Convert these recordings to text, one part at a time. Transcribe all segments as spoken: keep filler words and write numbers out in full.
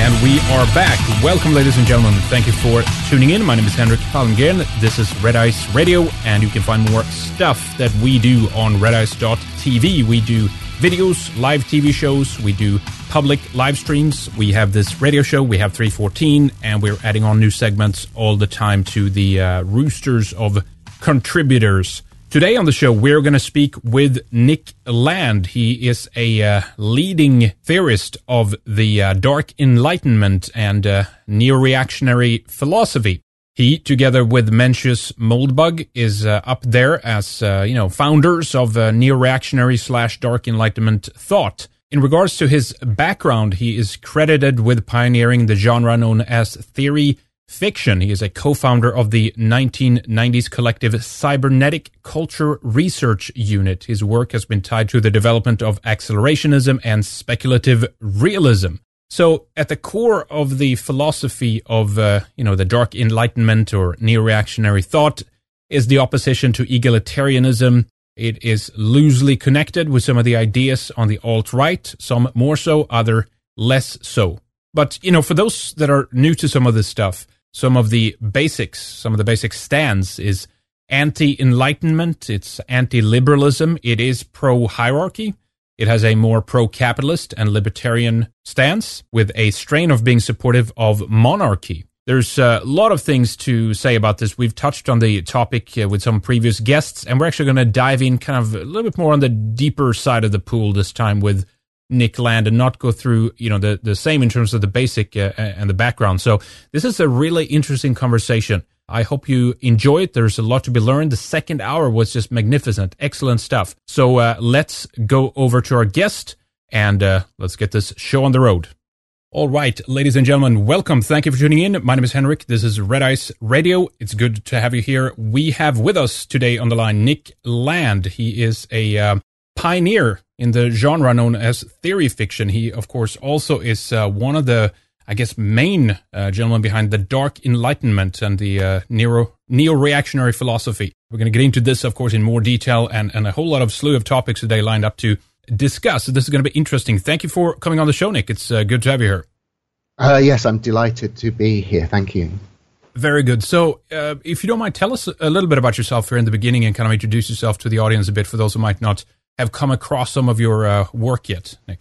And we are back. Welcome, ladies and gentlemen. Thank you for tuning in. My name is Henrik Palmgren. This is Red Ice Radio, and you can find more stuff that we do on red ice dot t v. We do videos, live T V shows, we do public live streams, we have this radio show, we have three fourteen, and we're adding on new segments all the time to the uh, roosters of contributors. Today on the show, we're going to speak with Nick Land. He is a uh, leading theorist of the uh, Dark Enlightenment and uh, neo-reactionary philosophy. He, together with Mencius Moldbug, is uh, up there as, uh, you know, founders of uh, neo-reactionary slash Dark Enlightenment thought. In regards to his background, he is credited with pioneering the genre known as theory fiction. He is a co-founder of the nineteen nineties collective Cybernetic Culture Research Unit. His work has been tied to the development of accelerationism and speculative realism. So, at the core of the philosophy of, uh, you know, the Dark Enlightenment or neo-reactionary thought is the opposition to egalitarianism. It is loosely connected with some of the ideas on the alt-right, some more so, other less so. But, you know, for those that are new to some of this stuff, some of the basics, some of the basic stands is anti-enlightenment, it's anti-liberalism, it is pro-hierarchy, it has a more pro-capitalist and libertarian stance with a strain of being supportive of monarchy. There's a lot of things to say about this. We've touched on the topic uh, with some previous guests, and we're actually going to dive in kind of a little bit more on the deeper side of the pool this time with Nick Land and not go through, you know, the, the same in terms of the basic uh, and the background. So this is a really interesting conversation. I hope you enjoy it. There's a lot to be learned. The second hour was just magnificent. Excellent stuff. So uh, let's go over to our guest and uh, let's get this show on the road. All right, ladies and gentlemen, welcome. Thank you for tuning in. My name is Henrik. This is Red Ice Radio. It's good to have you here. We have with us today on the line Nick Land. He is a uh, pioneer in the genre known as theory fiction. He, of course, also is uh, one of the, I guess, main uh, gentlemen behind the Dark Enlightenment and the uh, neo, neo-reactionary philosophy. We're going to get into this, of course, in more detail and, and a whole lot of slew of topics today lined up to discuss. This is going to be interesting. Thank you for coming on the show, Nick. It's uh, good to have you here. Uh, yes, I'm delighted to be here. Thank you. Very good. So, uh, if you don't mind, tell us a little bit about yourself here in the beginning and kind of introduce yourself to the audience a bit for those who might not have come across some of your uh, work yet, Nick.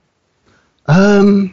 Um.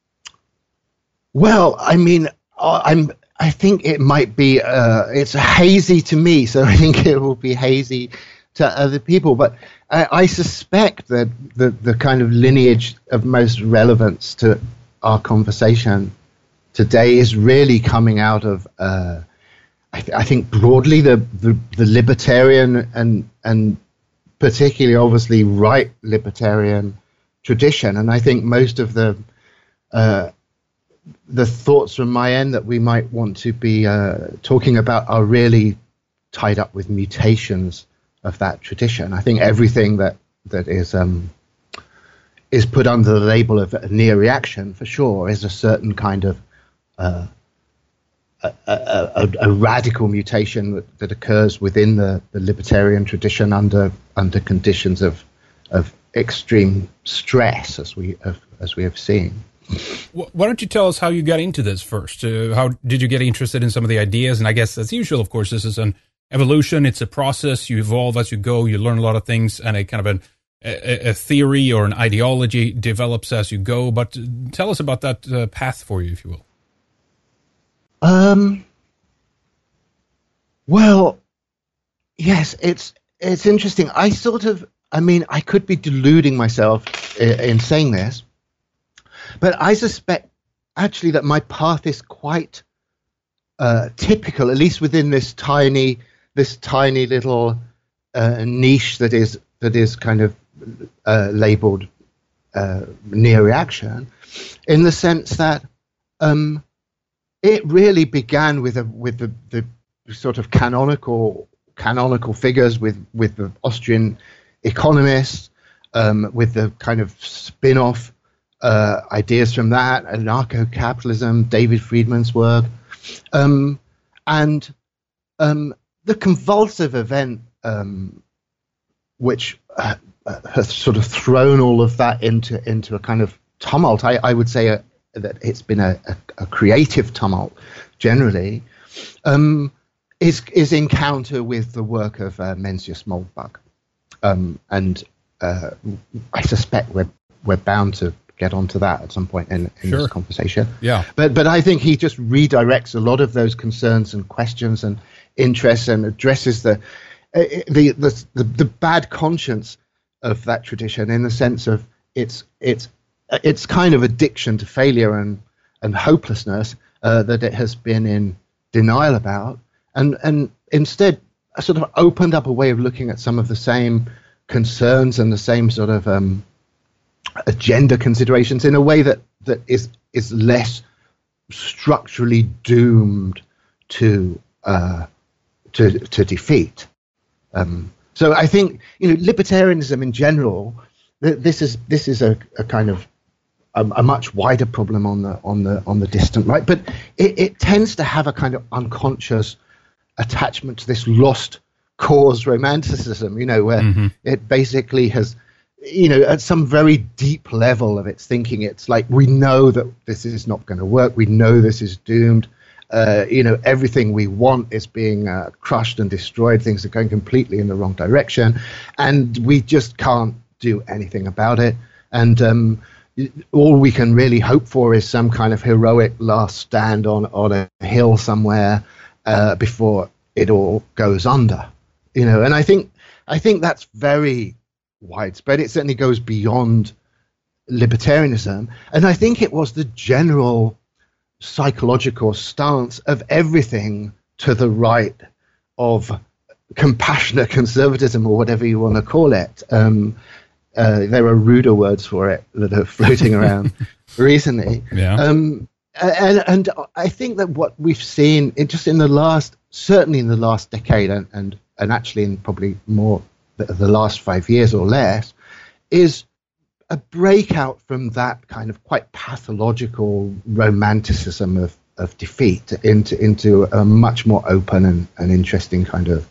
Well, I mean, I'm. I think it might be. Uh, it's hazy to me, so I think it will be hazy to other people. But I, I suspect that the the kind of lineage of most relevance to our conversation today is really coming out of. Uh, I, th- I think broadly the, the the libertarian and and particularly obviously right libertarian tradition, and I think most of the uh, the thoughts from my end that we might want to be uh, talking about are really tied up with mutations of that tradition. I think everything that that is um, is put under the label of neo-reaction for sure is a certain kind of uh, a, a, a, a radical mutation that, that occurs within the, the libertarian tradition under under conditions of of extreme stress, as we have, as we have seen. Why don't you tell us how you got into this first? Uh, how did you get interested in some of the ideas? And I guess, as usual, of course, this is an evolution. It's a process. You evolve as you go. You learn a lot of things, and a kind of an, a, a theory or an ideology develops as you go. But tell us about that uh, path for you, if you will. Um. Well, yes, it's it's interesting. I sort of, I mean, I could be deluding myself in, in saying this, but I suspect actually that my path is quite uh, typical, at least within this tiny, this tiny little uh, niche that is that is kind of uh, labeled uh, neo-reaction, in the sense that um, it really began with a with the, the sort of canonical canonical figures, with with the Austrian economists, um, with the kind of spin-off uh, ideas from that, anarcho-capitalism, David Friedman's work, um, and um, the convulsive event um, which uh, uh, has sort of thrown all of that into into a kind of tumult. I, I would say a, that it's been a, a, a creative tumult generally, um, is is encounter with the work of uh, Mencius Moldbug, um, and uh, I suspect we're we're bound to get onto that at some point in, in sure. this conversation. Yeah, but but I think he just redirects a lot of those concerns and questions and interests and addresses the the the the, the bad conscience of that tradition in the sense of its its its kind of addiction to failure and and hopelessness uh, that it has been in denial about, and and instead sort of opened up a way of looking at some of the same concerns and the same sort of um, agenda considerations in a way that that is is less structurally doomed to uh, to to defeat. Um, so I think, you know, libertarianism in general, th- this is this is a, a kind of a, a much wider problem on the on the on the distant right, but it, it tends to have a kind of unconscious attachment to this lost cause romanticism, you know, where mm-hmm. it basically has, you know, at some very deep level of its thinking, it's like, we know that this is not going to work. We know this is doomed. Uh, you know, everything we want is being uh, crushed and destroyed. Things are going completely in the wrong direction, and we just can't do anything about it. And um, all we can really hope for is some kind of heroic last stand on, on a hill somewhere uh, before it all goes under. You know, and I think I think that's very widespread. It certainly goes beyond libertarianism, and I think it was the general psychological stance of everything to the right of compassionate conservatism, or whatever you want to call it. Um, uh, there are ruder words for it that are floating around recently. Yeah. Um, and, and I think that what we've seen, it just in the last, certainly in the last decade, and, and, and actually in probably more the, the last five years or less, is a breakout from that kind of quite pathological romanticism of, of defeat into into a much more open and, and interesting kind of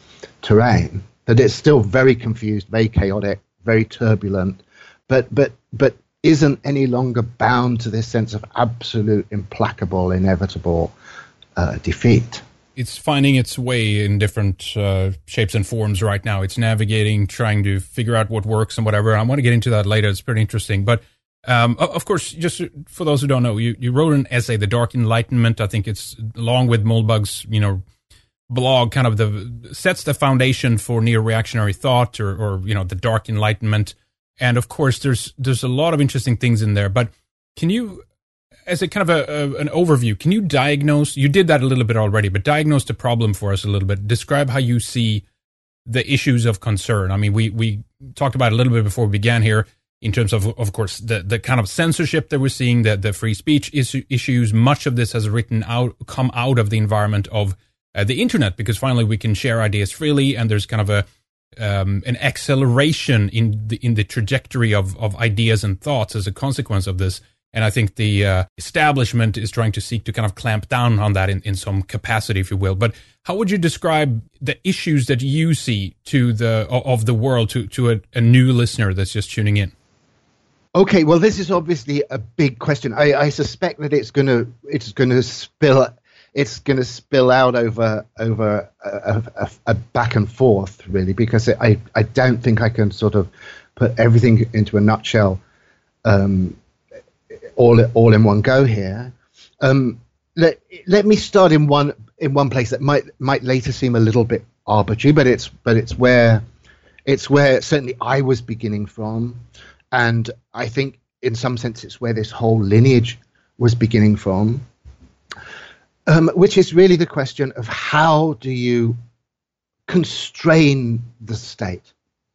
terrain. That it's still very confused, very chaotic, very turbulent, but but but isn't any longer bound to this sense of absolute, implacable, inevitable uh, defeat. It's finding its way in different uh, shapes and forms right now. It's navigating, trying to figure out what works and whatever. I want to get into that later. It's pretty interesting. But um, of course, just for those who don't know, you, you wrote an essay, The Dark Enlightenment. I think it's, along with Moldbug's, you know, blog, kind of the sets the foundation for neo-reactionary thought, or, or you know, the Dark Enlightenment. And of course, there's there's a lot of interesting things in there. But can you, as a kind of a, a an overview, can you diagnose, you did that a little bit already, but diagnose the problem for us a little bit. Describe how you see the issues of concern. I mean, we, we talked about it a little bit before we began here in terms of, of course, the, the kind of censorship that we're seeing, the, the free speech issue, issues. Much of this has written out, come out of the environment of uh, the internet, because finally we can share ideas freely, and there's kind of a um, an acceleration in the, in the trajectory of, of ideas and thoughts as a consequence of this. And I think the uh, establishment is trying to seek to kind of clamp down on that in, in some capacity, if you will. But how would you describe the issues that you see to the of the world to to a, a new listener that's just tuning in? Okay, well, this is obviously a big question. I, I suspect that it's gonna it's gonna spill it's gonna spill out over over a, a, a back and forth, really, because I I don't think I can sort of put everything into a nutshell. Um, all all in one go here. Um, let let me start in one in one place that might might later seem a little bit arbitrary, but it's but it's where it's where certainly I was beginning from, and I think in some sense it's where this whole lineage was beginning from, um, which is really the question of how do you constrain the state.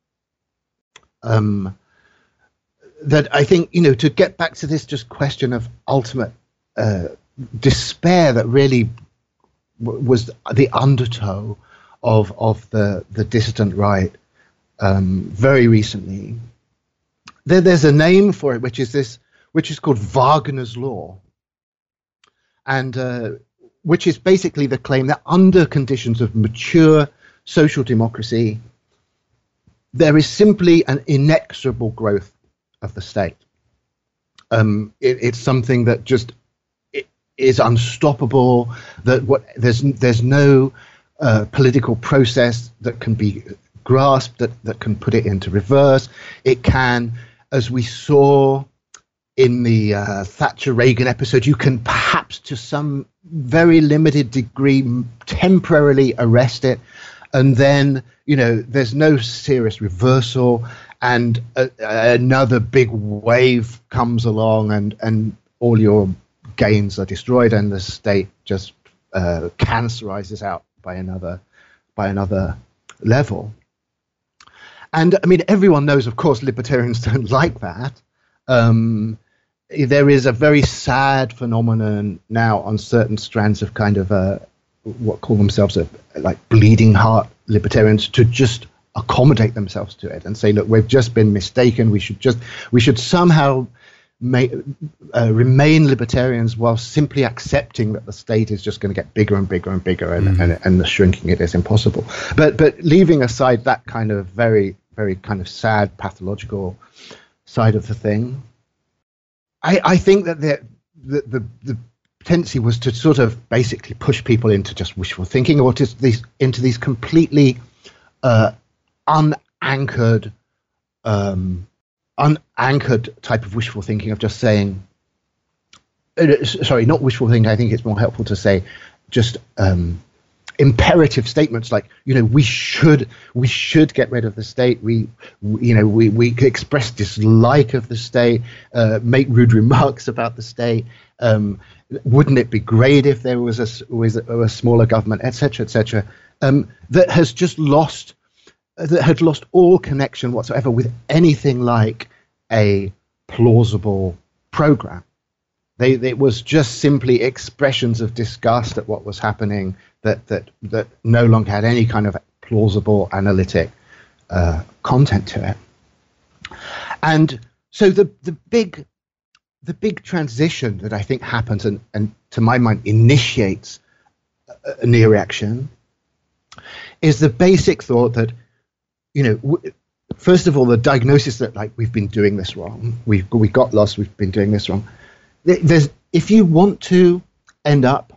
Um, that I think, you know, to get back to this just question of ultimate uh, despair that really w- was the undertow of of the, the dissident right um, very recently. There, there's a name for it, which is this, which is called Wagner's Law, and uh, which is basically the claim that under conditions of mature social democracy, there is simply an inexorable growth of the state. Um, it, it's something that just it is unstoppable. That what there's there's no uh, political process that can be grasped that, that can put it into reverse. It can, as we saw in the uh, Thatcher-Reagan episode, you can perhaps to some very limited degree temporarily arrest it, and then, you know, there's no serious reversal, and a, another big wave comes along, and, and all your gains are destroyed, and the state just uh, cancerizes out by another by another level. And I mean, everyone knows, of course, libertarians don't like that. Um, there is a very sad phenomenon now on certain strands of kind of uh, what call themselves a, like bleeding heart libertarians to just accommodate themselves to it and say, look, we've just been mistaken. We should just we should somehow make, uh, remain libertarians while simply accepting that the state is just going to get bigger and bigger and bigger, and, mm-hmm. and, and the shrinking it is impossible. But but leaving aside that kind of very, very kind of sad pathological side of the thing, I, I think that the, the, the, the tendency was to sort of basically push people into just wishful thinking, or to these, into these completely uh, unanchored, um, unanchored type of wishful thinking of just saying, uh, sorry, not wishful thinking. I think it's more helpful to say just um, imperative statements like, you know, we should we should get rid of the state. We, we you know, we, we express dislike of the state, uh, make rude remarks about the state. Um, wouldn't it be great if there was a, was a, a smaller government, et cetera, et cetera, um, that has just lost, that had lost all connection whatsoever with anything like a plausible program. They, it was just simply expressions of disgust at what was happening that that that no longer had any kind of plausible analytic uh, content to it. And so the the big the big transition that I think happens and, and to my mind initiates a, a knee reaction is the basic thought that, you know, w- first of all, the diagnosis that like we've been doing this wrong, we've we got lost, we've been doing this wrong. There's, if you want to end up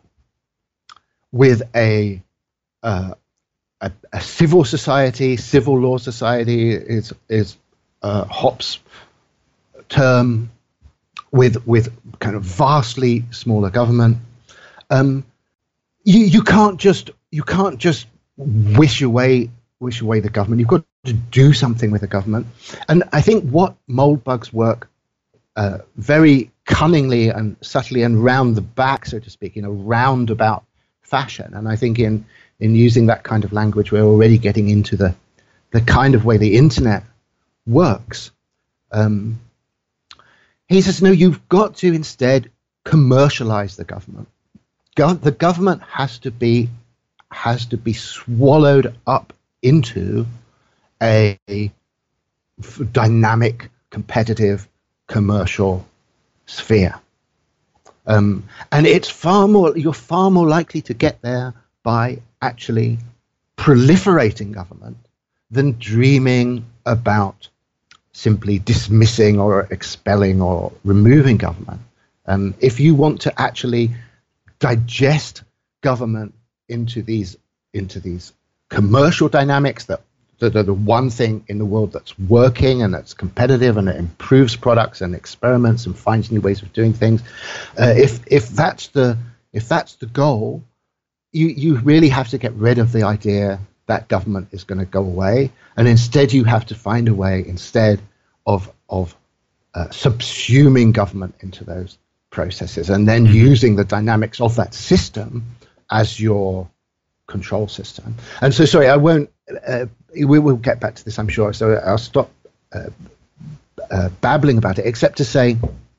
with a, uh, a a civil society, civil law society is is uh, Hobbes' term, with with kind of vastly smaller government. Um, you you can't just you can't just wish away wish away the government. You've got to do something with the government. And I think what Moldbug's work uh, very cunningly and subtly and round the back, so to speak, in a roundabout fashion. And I think in in using that kind of language, we're already getting into the the kind of way the internet works. Um, he says, no, you've got to instead commercialize the government. Go- the government has to be has to be swallowed up into a, a f- dynamic, competitive, commercial sphere. Um, and it's far more, you're far more likely to get there by actually proliferating government than dreaming about simply dismissing or expelling or removing government. Um, if you want to actually digest government into these into these commercial dynamics that that are the one thing in the world that's working and that's competitive and it improves products and experiments and finds new ways of doing things. Uh, if if that's the if that's the goal, you you really have to get rid of the idea that government is going to go away, and instead you have to find a way instead of of uh, subsuming government into those processes and then mm-hmm. using the dynamics of that system as your control system. And so, sorry, I won't. Uh, we will get back to this, I'm sure. So I'll stop uh, uh, babbling about it, except to say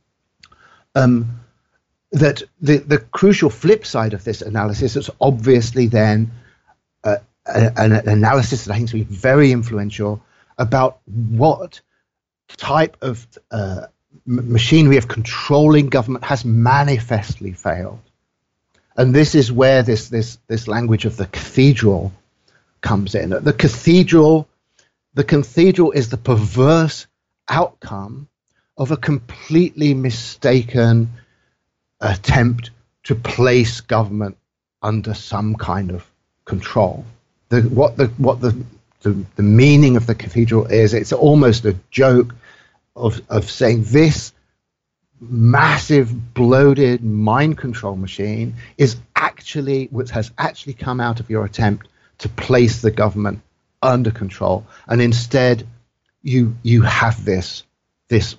um, that the the crucial flip side of this analysis is obviously then uh, an, an analysis that I think is very influential about what type of uh, m- machinery of controlling government has manifestly failed. And this is where this this this language of the cathedral comes in. The cathedral, the cathedral is the perverse outcome of a completely mistaken attempt to place government under some kind of control. The, what the what the, the the meaning of the cathedral is, it's almost a joke of of saying this massive, bloated mind control machine is actually, which has actually come out of your attempt to place the government under control, and instead you you have this this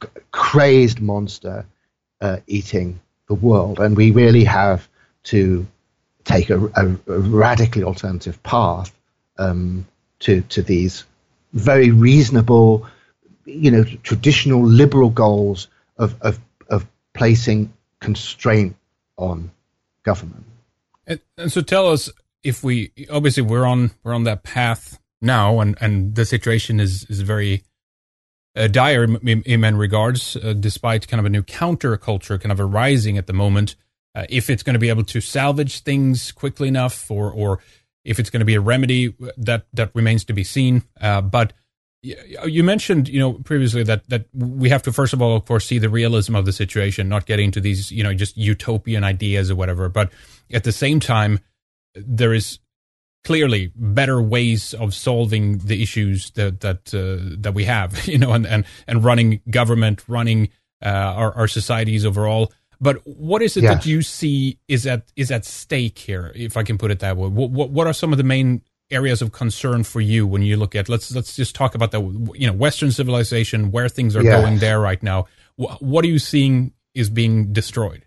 crazed monster uh, eating the world, and we really have to take a, a, a radically alternative path um, to to these very reasonable, you know, traditional liberal goals of of, of placing constraint on government. And, and so, tell us, if we obviously we're on we're on that path now, and, and the situation is is very uh, dire in, in many regards, uh, despite kind of a new counterculture kind of arising at the moment. Uh, if it's going to be able to salvage things quickly enough, or or if it's going to be a remedy, that that remains to be seen. Uh, but you mentioned, you know, previously that that we have to, first of all, of course, see the realism of the situation, not get into these, you know, just utopian ideas or whatever. But at the same time, there is clearly better ways of solving the issues that that uh, that we have, you know, and and and running government, running uh, our our societies overall. But what is it yes. that you see is at is at stake here, if I can put it that way? What, what what are some of the main areas of concern for you when you look at, let's let's just talk about the, you know, Western civilization, where things are yes. going there right now. What, what are you seeing is being destroyed?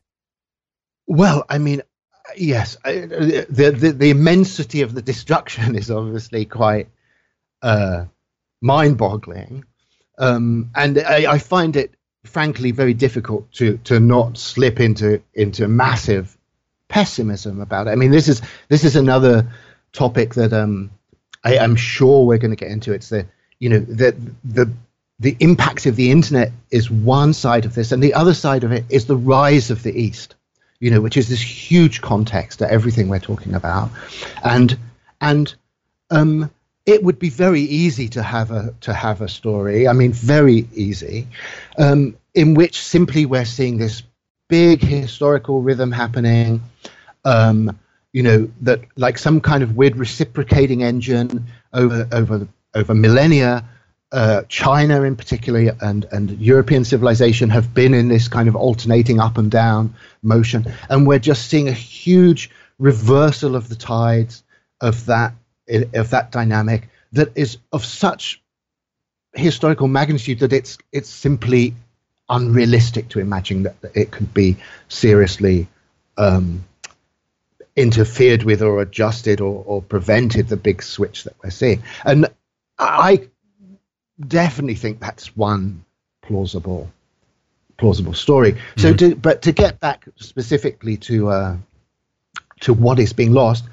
Well, I mean, yes, I, the, the the immensity of the destruction is obviously quite uh, mind-boggling, um, and I, I find it, frankly, very difficult to to not slip into into massive pessimism about it. I mean, this is this is another topic that um, I, I'm sure we're going to get into. It's the you know the the the impact of the internet is one side of this, and the other side of it is the rise of the East, you know, which is this huge context to everything we're talking about, and and um. It would be very easy to have a to have a story. I mean, very easy, um, in which simply we're seeing this big historical rhythm happening. Um, you know, that like some kind of weird reciprocating engine over over over millennia. Uh, China, in particular, and and European civilization have been in this kind of alternating up and down motion, and we're just seeing a huge reversal of the tides of that. Of that dynamic that is of such historical magnitude that it's it's simply unrealistic to imagine that it could be seriously um, interfered with or adjusted or, or prevented, the big switch that we're seeing. And I definitely think that's one plausible plausible story. Mm-hmm. So, to, but to get back specifically to uh, to what is being lost.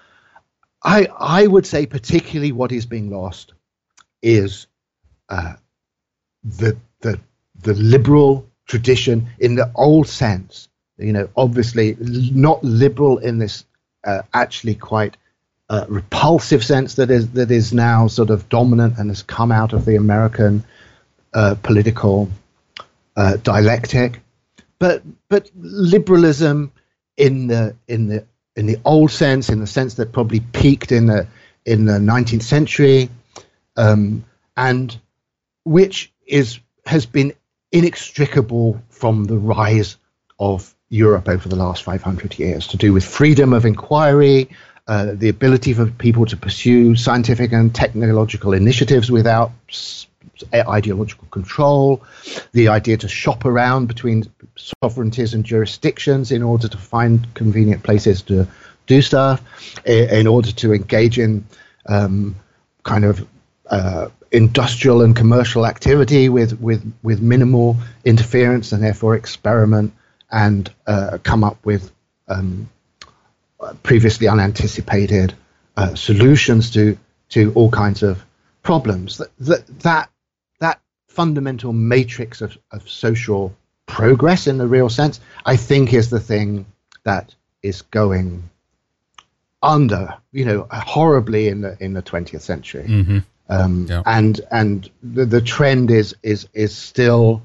I I would say particularly what is being lost is uh, the the the liberal tradition in the old sense. You know, obviously not liberal in this uh, actually quite uh, repulsive sense that is that is now sort of dominant and has come out of the American uh, political uh, dialectic, but but liberalism in the in the in the old sense, in the sense that probably peaked in the in the nineteenth century, um, and which is has been inextricable from the rise of Europe over the last five hundred years, to do with freedom of inquiry, uh, the ability for people to pursue scientific and technological initiatives without s- ideological control, the idea to shop around between sovereignties and jurisdictions in order to find convenient places to do stuff, in, in order to engage in um, kind of uh, industrial and commercial activity with, with, with minimal interference, and therefore experiment and uh, come up with um, previously unanticipated uh, solutions to to all kinds of problems. That that that, that fundamental matrix of, of social progress in the real sense, I think, is the thing that is going under, you know, horribly in the in the twentieth century. Mm-hmm. Um, yeah. And and the, the trend is is is still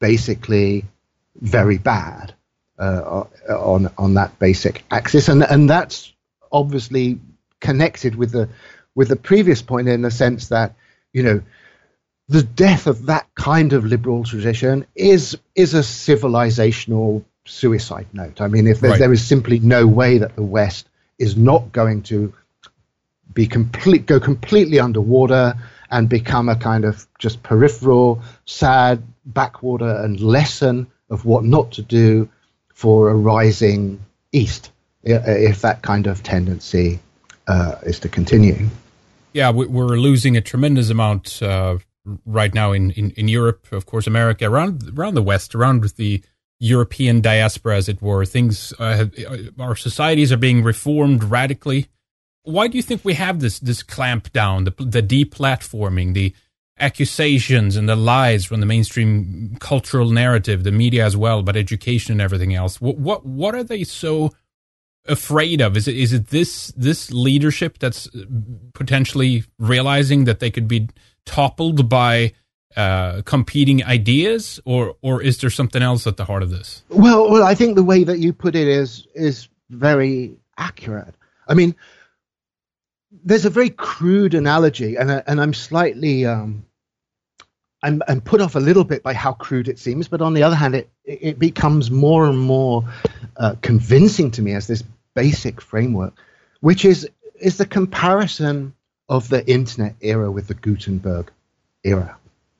basically very bad uh, on on that basic axis, and and that's obviously connected with the with the previous point in the sense that, you know, the death of that kind of liberal tradition is is a civilizational suicide note. I mean, if there, right. there is simply no way that the West is not going to be complete go completely underwater and become a kind of just peripheral, sad backwater and lesson of what not to do for a rising East, if that kind of tendency uh, is to continue. Yeah, we're losing a tremendous amount uh, right now in, in, in Europe, of course, America, around around the West, around the European diaspora, as it were. Things, uh, our societies are being reformed radically. Why do you think we have this this clampdown, the, the deplatforming, the accusations and the lies from the mainstream cultural narrative, the media as well, but education and everything else? What what, what are they so afraid of? Is it is it this this leadership that's potentially realizing that they could be toppled by uh, competing ideas, or or is there something else at the heart of this? Well, well, I think the way that you put it is is very accurate. I mean, there's a very crude analogy, and and I'm slightly um, I'm I'm put off a little bit by how crude it seems, but on the other hand, it it becomes more and more uh, convincing to me as this basic framework, which is is the comparison of the internet era with the Gutenberg era.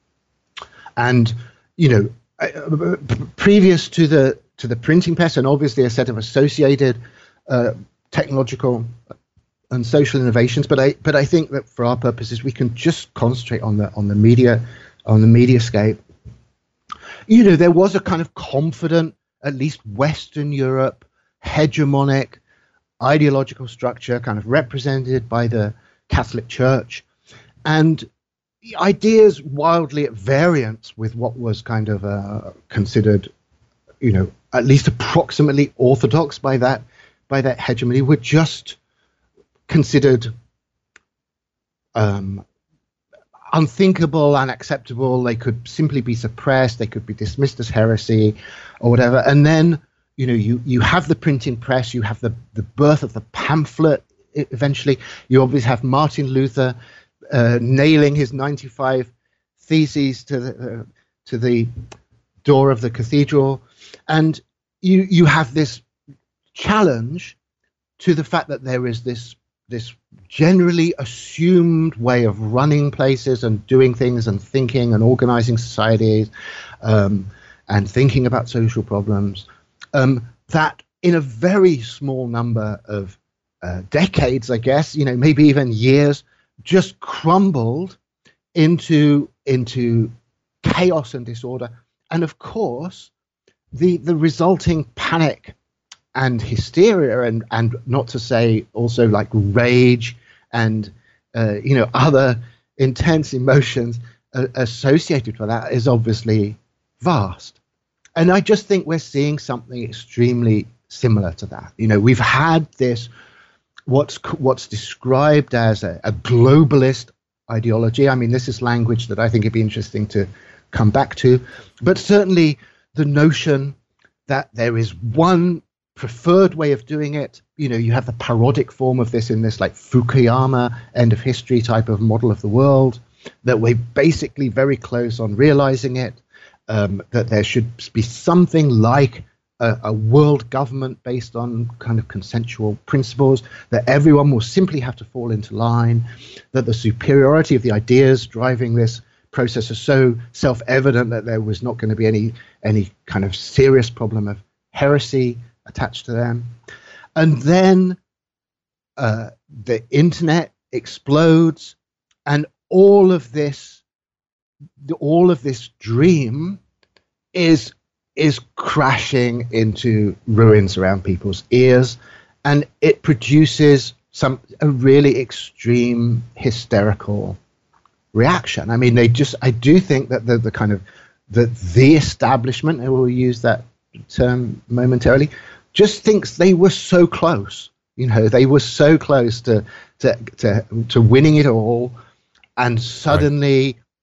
And, you know, uh, previous to the to the printing press, and obviously a set of associated uh, technological and social innovations, but I but I think that for our purposes we can just concentrate on the on the media on the mediascape. You know, there was a kind of confident, at least Western Europe, hegemonic ideological structure, kind of represented by the Catholic Church, and ideas wildly at variance with what was kind of uh, considered, you know, at least approximately orthodox by that by that hegemony, were just considered um, unthinkable, unacceptable. They could simply be suppressed. They could be dismissed as heresy or whatever. And then, you know, you, you have the printing press, you have the, the birth of the pamphlet eventually. You obviously have Martin Luther uh, nailing his ninety-five theses to the, uh, to the door of the cathedral. And you you have this challenge to the fact that there is this this generally assumed way of running places and doing things and thinking and organizing societies um, and thinking about social problems um, that in a very small number of uh, decades, I guess, you know, maybe even years, just crumbled into into chaos and disorder. And of course, the the resulting panic and hysteria, and and not to say also like rage and uh, you know, other intense emotions uh, associated with that is obviously vast. And I just think we're seeing something extremely similar to that. You know, we've had this what's what's described as a, a globalist ideology. I mean, this is language that I think it'd be interesting to come back to, but certainly the notion that there is one preferred way of doing it. You know, you have the parodic form of this in this like Fukuyama end of history type of model of the world, that we're basically very close on realizing it, um, that there should be something like a, a world government based on kind of consensual principles, that everyone will simply have to fall into line, that the superiority of the ideas driving this process is so self-evident that there was not going to be any any kind of serious problem of heresy attached to them. And then uh, the internet explodes, and all of this, all of this dream is is crashing into ruins around people's ears, and it produces some a really extreme hysterical reaction. I mean, they just, I do think that the, the kind of, the, the establishment, I will use that term momentarily, just thinks they were so close. You know, they were so close to, to, to, to winning it all. And suddenly,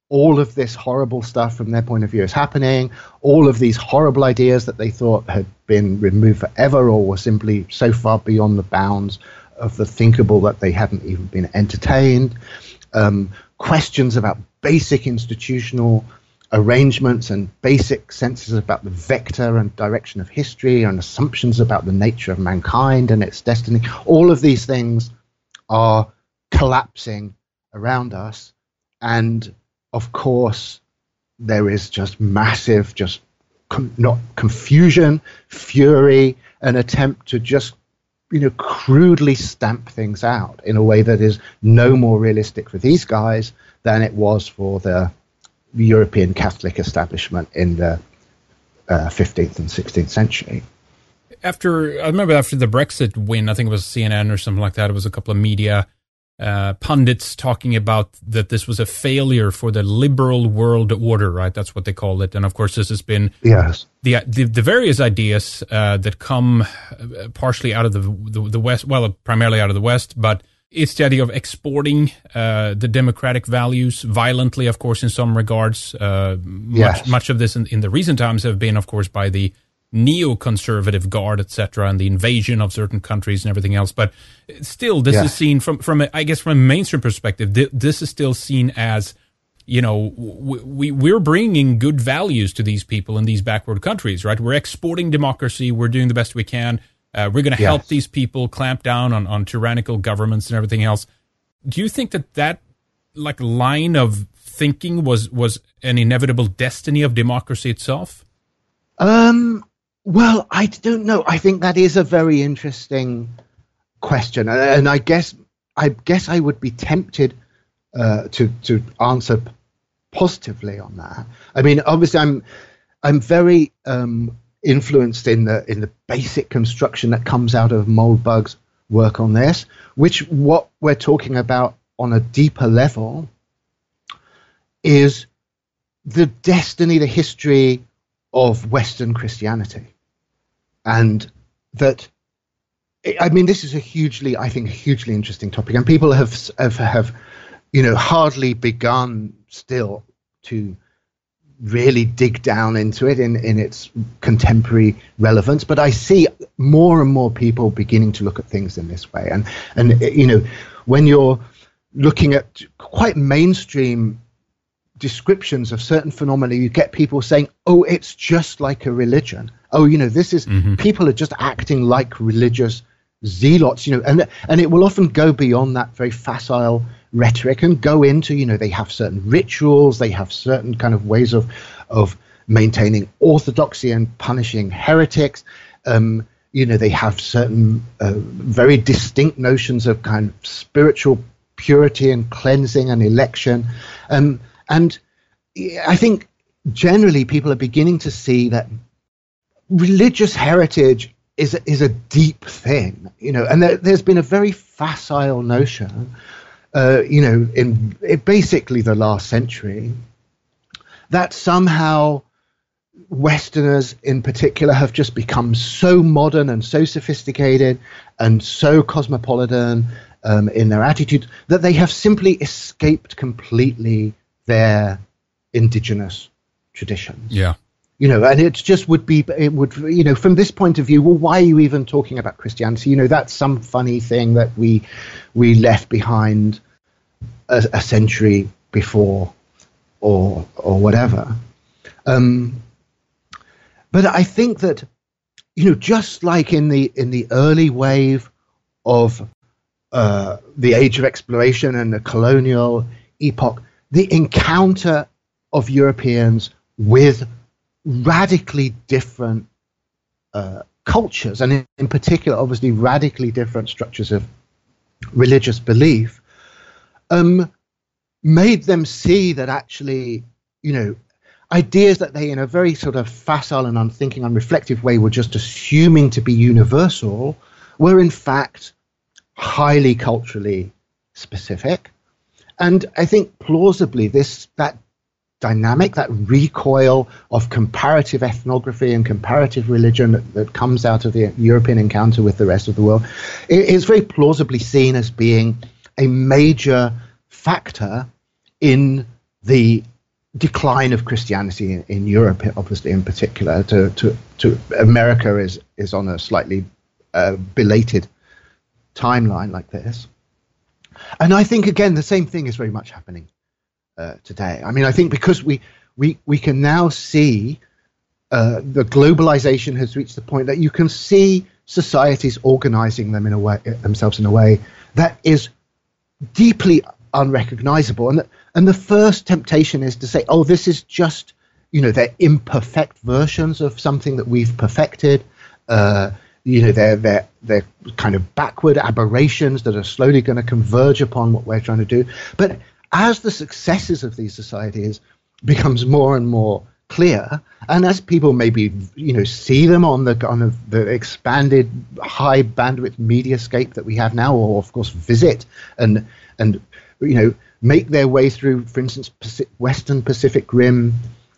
all of this horrible stuff from their point of view is happening, all of these horrible ideas that they thought had been removed forever or were simply so far beyond the bounds of the thinkable that they hadn't even been entertained, um, questions about basic institutional arrangements and basic senses about the vector and direction of history and assumptions about the nature of mankind and its destiny. All of these things are collapsing around us. And of course, there is just massive, just com- not confusion, fury, an attempt to just, you know, crudely stamp things out in a way that is no more realistic for these guys than it was for the European Catholic establishment in the uh, fifteenth and sixteenth century. After, I remember after the Brexit win, I think it was C N N or something like that, it was a couple of media uh, pundits talking about that this was a failure for the liberal world order, right? That's what they called it. And of course, this has been yes. the the, the various ideas uh, that come partially out of the, the the West, well, primarily out of the West, but it's the idea of exporting uh, the democratic values violently, of course, in some regards. Uh, yes. Much, much of this in, in the recent times have been, of course, by the neoconservative guard, et cetera, and the invasion of certain countries and everything else. But still, this yes. is seen from, from a, I guess, from a mainstream perspective, th- this is still seen as, you know, we, we're bringing good values to these people in these backward countries, right? We're exporting democracy. We're doing the best we can. Uh, we're going to help yes. these people clamp down on, on tyrannical governments and everything else. Do you think that that like line of thinking was, was an inevitable destiny of democracy itself? Um, well, I don't know. I think that is a very interesting question, and, and I guess I guess I would be tempted uh, to to answer positively on that. I mean, obviously, I'm I'm very um, influenced in the in the basic construction that comes out of Moldbug's work on this, which what we're talking about on a deeper level is the destiny, the history of Western Christianity. And that, I mean, this is a hugely, I think, a hugely interesting topic, and people have, have, have you know, hardly begun still to really dig down into it in, in its contemporary relevance. But I see more and more people beginning to look at things in this way. And, and you know, when you're looking at quite mainstream descriptions of certain phenomena, you get people saying, oh, it's just like a religion. Oh, you know, this is, mm-hmm. people are just acting like religious zealots, you know, and and it will often go beyond that very facile rhetoric and go into, you know, they have certain rituals, they have certain kind of ways of of maintaining orthodoxy and punishing heretics. Um, you know, they have certain uh, very distinct notions of kind of spiritual purity and cleansing and election. Um, and I think generally people are beginning to see that religious heritage is a, is a deep thing, you know, and there, there's been a very facile notion, uh, you know, in, in basically the last century, that somehow Westerners in particular have just become so modern and so sophisticated and so cosmopolitan um, in their attitude that they have simply escaped completely their indigenous traditions. Yeah. You know, and it just would be, it would, you know, from this point of view, well, why are you even talking about Christianity? You know, that's some funny thing that we we left behind a, a century before, or or whatever. Um, but I think that, you know, just like in the in the early wave of uh, the age of exploration and the colonial epoch, the encounter of Europeans with radically different uh, cultures, and in, in particular, obviously, radically different structures of religious belief, um, made them see that actually, you know, ideas that they, in a very sort of facile and unthinking, unreflective way, were just assuming to be universal, were in fact highly culturally specific. And I think plausibly this that dynamic, that recoil of comparative ethnography and comparative religion that, that comes out of the European encounter with the rest of the world, it is very plausibly seen as being a major factor in the decline of Christianity in, in Europe, obviously in particular, to to, to America is is on a slightly uh, belated timeline like this. And I think again the same thing is very much happening uh, today. I mean, I think because we we we can now see uh, the globalization has reached the point that you can see societies organizing them in a way themselves in a way that is deeply unrecognizable, and and the first temptation is to say, oh, this is just, you know, they're imperfect versions of something that we've perfected. Uh, you know, they're they're they're kind of backward aberrations that are slowly going to converge upon what we're trying to do. But as the successes of these societies becomes more and more clear, and as people maybe, you know, see them on the on the, the expanded high bandwidth mediascape that we have now, or of course visit and and you know make their way through, for instance, Pacific, Western Pacific Rim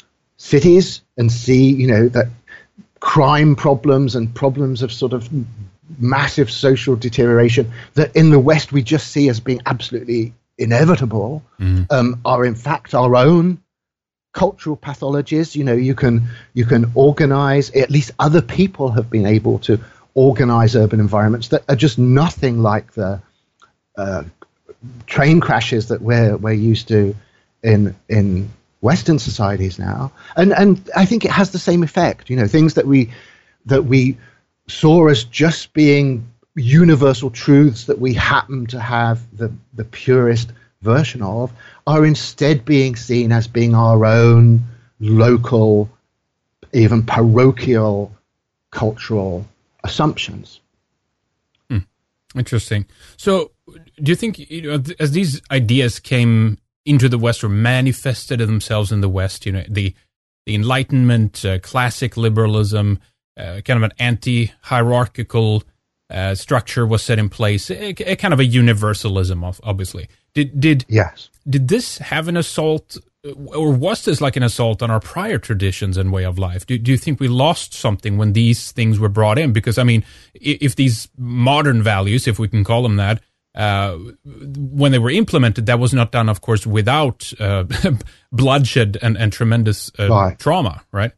cities and see, you know, that crime problems and problems of sort of massive social deterioration that in the West we just see as being absolutely inevitable, mm. um, are in fact our own cultural pathologies. You know, you can you can organize, at least other people have been able to organize urban environments that are just nothing like the uh, train crashes that we're we're used to in in Western societies now. And and I think it has the same effect. You know, things that we that we saw as just being universal truths that we happen to have the the purest version of are instead being seen as being our own local, even parochial cultural assumptions. Hmm. Interesting. So do you think, you know, as these ideas came into the West or manifested themselves in the West, you know, the the Enlightenment, uh, classic liberalism, uh, kind of an anti-hierarchical uh, structure was set in place, a, a kind of a universalism, of, obviously. Did did yes. Did this have an assault, or was this like an assault on our prior traditions and way of life? Do, do you think we lost something when these things were brought in? Because, I mean, if these modern values, if we can call them that, uh, when they were implemented, that was not done, of course, without uh, bloodshed and, and tremendous uh, right. trauma, right?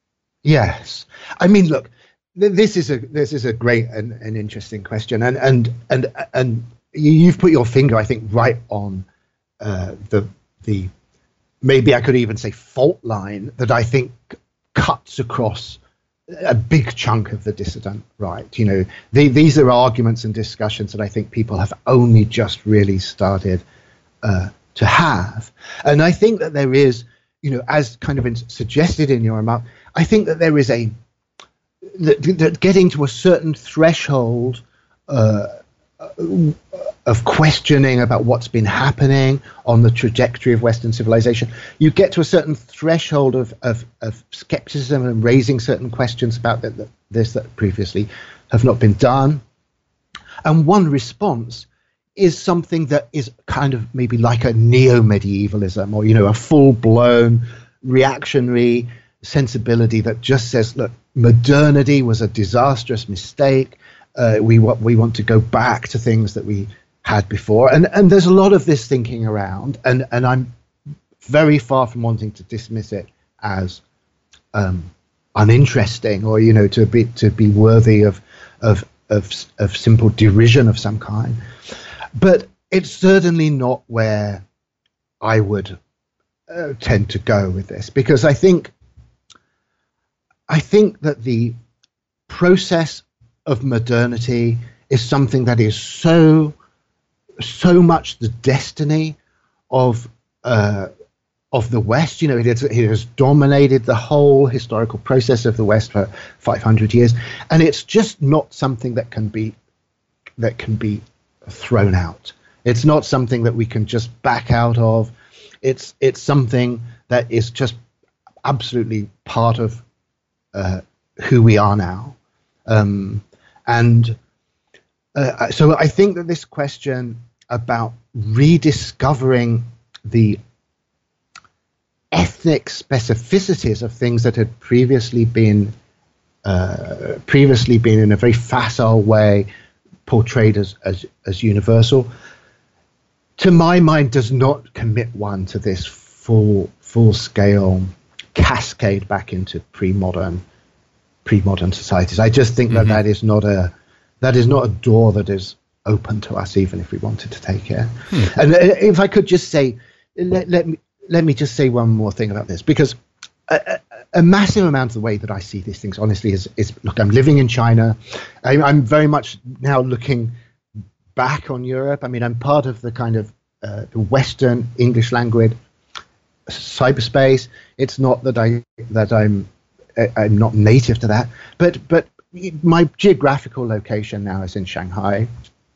Yes. I mean, look, th- this is a this is a great and, and interesting question, and and and and. You've put your finger, I think, right on uh, the the maybe I could even say fault line that I think cuts across a big chunk of the dissident right. You know, the, these are arguments and discussions that I think people have only just really started uh, to have, and I think that there is, you know, as kind of in, suggested in your remark, I think that there is a that, that getting to a certain threshold Uh, of questioning about what's been happening on the trajectory of Western civilization, you get to a certain threshold of of, of skepticism and raising certain questions about that, that, this that previously have not been done. And one response is something that is kind of maybe like a neo-medievalism, or, you know, a full-blown reactionary sensibility that just says, look, modernity was a disastrous mistake. Uh, we want we want to go back to things that we had before, and and there's a lot of this thinking around, and and I'm very far from wanting to dismiss it as um, uninteresting, or, you know, to be to be worthy of of of of simple derision of some kind, but it's certainly not where I would uh, tend to go with this, because I think I think that the process of modernity is something that is so so much the destiny of uh, of the West. You know, it has, it has dominated the whole historical process of the West for five hundred years, and it's just not something that can be that can be thrown out. It's not something that we can just back out of. It's it's something that is just absolutely part of uh, who we are now. Um, And uh, so I think that this question about rediscovering the ethnic specificities of things that had previously been uh, previously been in a very facile way portrayed as, as as universal, to my mind, does not commit one to this full full scale cascade back into pre-modern pre-modern societies. I just think mm-hmm. that that is not a that is not a door that is open to us, even if we wanted to take it. Hmm. And if I could just say, let, let me let me just say one more thing about this, because a, a, a massive amount of the way that I see these things, honestly, is, is look, I'm living in China. I, I'm very much now looking back on Europe. I mean, I'm part of the kind of uh, the Western English language cyberspace. It's not that I that I'm I'm not native to that, but but my geographical location now is in Shanghai.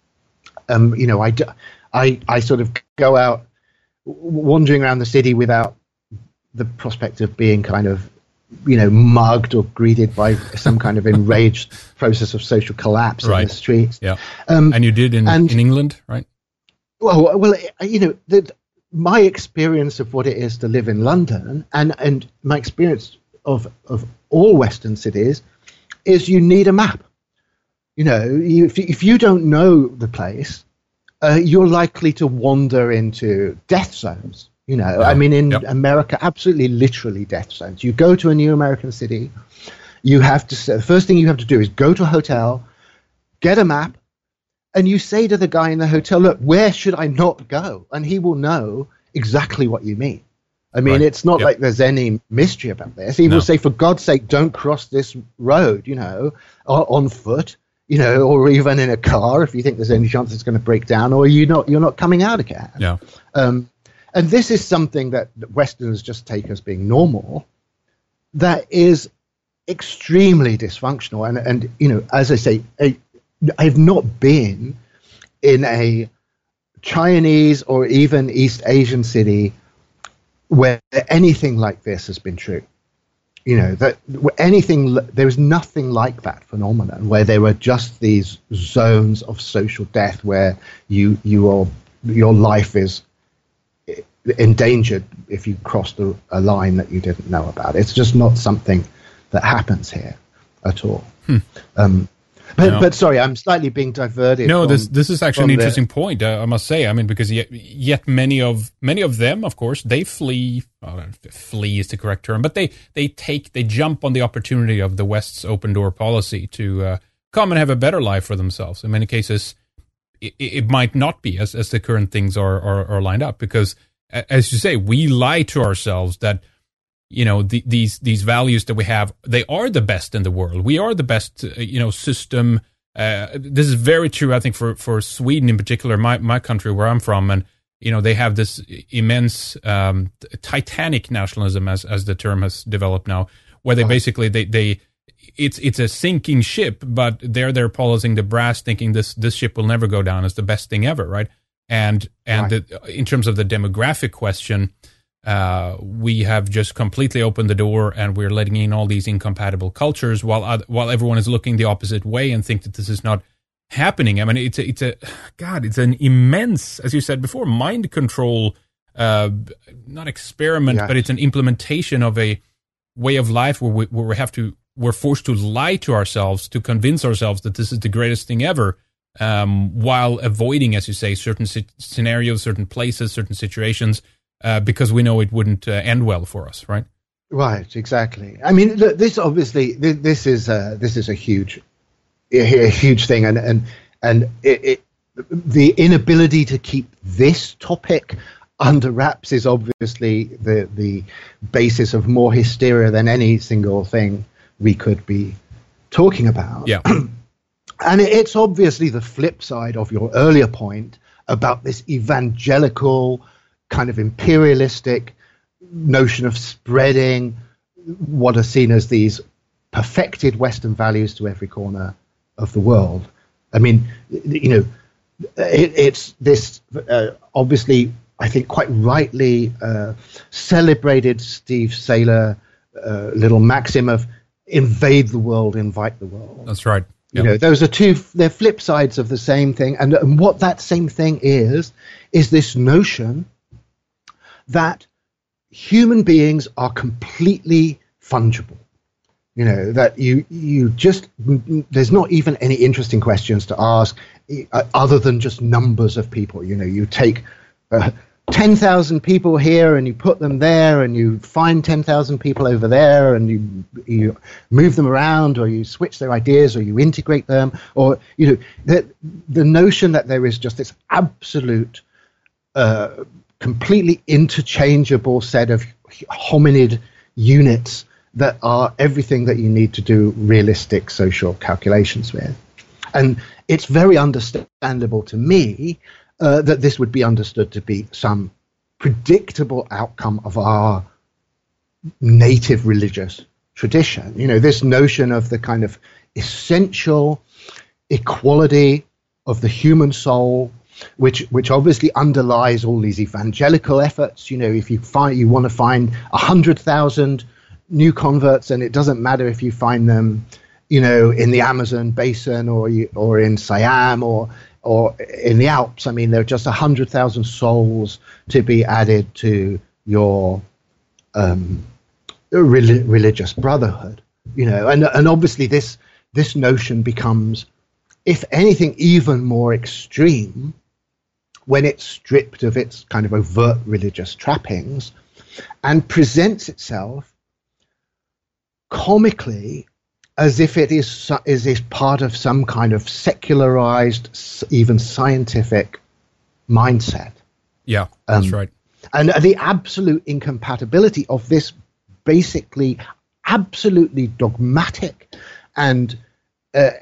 Um, you know, I, I, I sort of go out wandering around the city without the prospect of being kind of, you know, mugged or greeted by some kind of enraged process of social collapse right. in the streets. Yeah, um, and you did in, and, in England, right? Well, well, you know, the, my experience of what it is to live in London, and, and my experience of of all Western cities, is you need a map. You know, you, if, if you don't know the place, uh, you're likely to wander into death zones. You know, yeah. I mean, in yep. America, absolutely literally death zones. You go to a new American city, you have to say, the first thing you have to do is go to a hotel, get a map, and you say to the guy in the hotel, look, where should I not go? And he will know exactly what you mean. I mean, right. it's not yep. like there's any mystery about this. He no. will say, for God's sake, don't cross this road, you know, on foot, you know, or even in a car if you think there's any chance it's going to break down, or you're not, you're not coming out again. Yeah. Um, and this is something that Westerners just take as being normal, that is extremely dysfunctional. And, and you know, as I say, I, I've not been in a Chinese or even East Asian city where anything like this has been true. You know, that anything, there was nothing like that phenomenon where there were just these zones of social death where you, you are, your life is endangered if you crossed a, a line that you didn't know about. It's just not something that happens here at all. Hmm. Um, But, no. but sorry, I'm slightly being diverted. No, from, this this is actually an interesting the, point. Uh, I must say. I mean, because yet, yet many of many of them, of course, they flee. Well, flee is the correct term, but they they take they jump on the opportunity of the West's open door policy to uh, come and have a better life for themselves. In many cases, it, it might not be as as the current things are, are are lined up. Because, as you say, we lie to ourselves that, you know, the, these these values that we have, they are the best in the world. We are the best, uh, you know, system. Uh, this is very true, I think, for, for Sweden in particular, my, my country where I'm from. And, you know, they have this immense um, titanic nationalism, as as the term has developed now, where they basically, they, they it's it's a sinking ship, but they're they're policing the brass, thinking this this ship will never go down. It's the best thing ever, right? And, and right. The, in terms of the demographic question, Uh, we have just completely opened the door, and we're letting in all these incompatible cultures, while uh, while everyone is looking the opposite way and think that this is not happening. I mean, it's a, it's a God, it's an immense, as you said before, mind control, uh, not experiment, yes. but it's an implementation of a way of life where we where we have to we're forced to lie to ourselves to convince ourselves that this is the greatest thing ever, um, while avoiding, as you say, certain c- scenarios, certain places, certain situations. Uh, because we know it wouldn't uh, end well for us, right? Right, exactly. I mean, look, this obviously this, this is a, this is a huge, a, a huge thing, and and and it, it, the inability to keep this topic under wraps is obviously the the basis of more hysteria than any single thing we could be talking about. Yeah, and it's obviously the flip side of your earlier point about this evangelical, kind of imperialistic notion of spreading what are seen as these perfected Western values to every corner of the world. I mean, you know, it, it's this uh, obviously, I think quite rightly uh, celebrated Steve Sailer uh, little maxim of invade the world, invite the world. That's right. You know, those are two, they're flip sides of the same thing. And, and what that same thing is, is this notion that human beings are completely fungible. You know, that you you just, there's not even any interesting questions to ask uh, other than just numbers of people. You know, you take uh, ten thousand people here and you put them there and you find ten thousand people over there and you you move them around or you switch their ideas or you integrate them, or, you know, the, the notion that there is just this absolute, uh, completely interchangeable set of hominid units that are everything that you need to do realistic social calculations with. And it's very understandable to me uh, that this would be understood to be some predictable outcome of our native religious tradition. You know, this notion of the kind of essential equality of the human soul, which which obviously underlies all these evangelical efforts. You know, if you find you want to find a hundred thousand new converts, and it doesn't matter if you find them, you know, in the Amazon basin or you, or in Siam or or in the Alps. I mean, there are just a hundred thousand souls to be added to your um, rel- religious brotherhood. You know, and and obviously this this notion becomes, if anything, even more extreme when it's stripped of its kind of overt religious trappings and presents itself comically as if it is is is part of some kind of secularized, even scientific mindset. Yeah, that's um, right. And the absolute incompatibility of this basically absolutely dogmatic and uh,